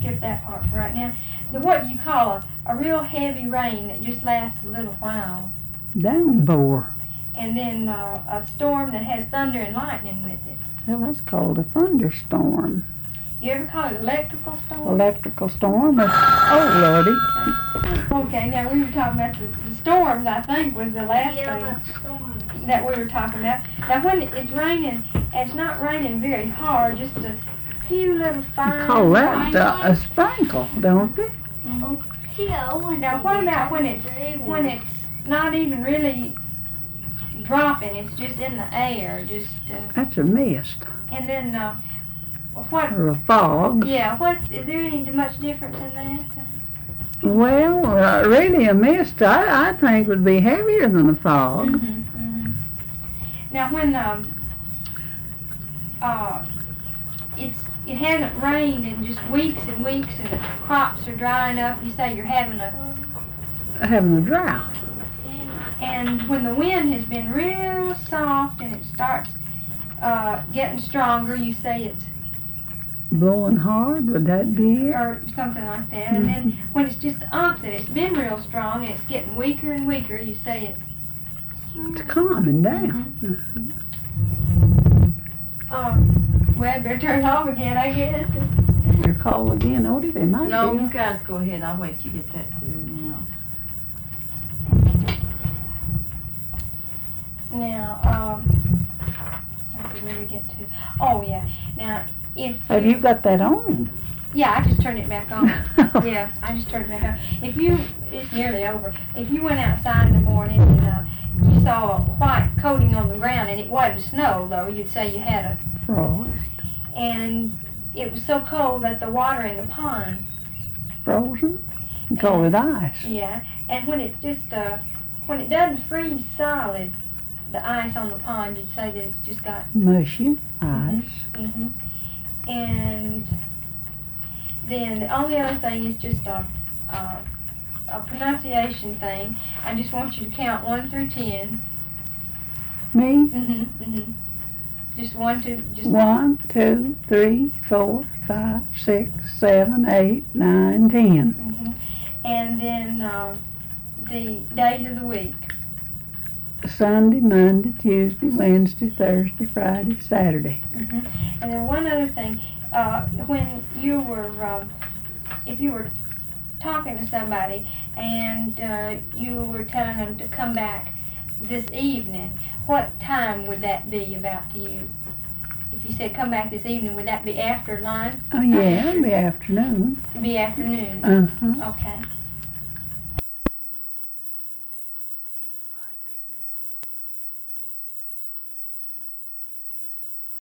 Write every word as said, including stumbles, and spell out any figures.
skip that part for right now. The, what you call a, a real heavy rain that just lasts a little while. Downpour. And then uh, a storm that has thunder and lightning with it. Well, that's called a thunderstorm. You ever call it electrical storm? Electrical storm. Or, oh, Lordy. Okay, now we were talking about the, the storms, I think, was the last Yeah, thing about storms. that we were talking about. Now, when it's raining, and it's not raining very hard, just a few little fine... You call that uh, a sprinkle, don't they? Mm-hmm. Yeah, I wouldn't Now, what about when it's when it's not even really dropping? It's just in the air, just. Uh, That's a mist. and then uh, what? Or a fog. Yeah. What's is there any much difference in that? Well, uh, really a mist I, I think would be heavier than a fog. Mm-hmm, mm-hmm. Now, when um, uh, it's it hasn't rained in just weeks and weeks, and the crops are drying up, you say you're having a Having a drought. and when the wind has been real soft and it starts uh, getting stronger, you say it's Blowing hard, would that be it? or something like that. And then when it's just the opposite, it's been real strong and it's getting weaker and weaker, you say it's It's calming down. uh, well, I better turn it off again, I guess. Your call again, Odie, they might No, be. you guys go ahead. I'll wait till you get that through now. Now, um, I can really get to. Oh yeah. Now, if Have you got that on? yeah, I just turned it back on. Yeah, I just turned it back on. If you, it's nearly over. If you went outside in the morning and uh, you saw a white coating on the ground and it wasn't snow though, you'd say you had a. Frost. And it was so cold that the water in the pond. Frozen? You call it ice. Yeah, and when it just uh, when it doesn't freeze solid, the ice on the pond, you'd say that it's just got. Mushy ice. hmm And then the only other thing is just a, a, a pronunciation thing. I just want you to count one through ten. Me? Mhm. Mhm. Just one, two, just One, two, three, four, five, six, seven, eight, nine, ten. Mhm. And then uh, the days of the week. Sunday, Monday, Tuesday, Wednesday, Thursday, Friday, Saturday. hmm And then one other thing, uh, when you were, uh, if you were talking to somebody and uh, you were telling them to come back this evening, what time would that be about to you? If you said come back this evening, would that be after lunch? Oh yeah, it'll be afternoon. Be afternoon. Uh-huh. Okay.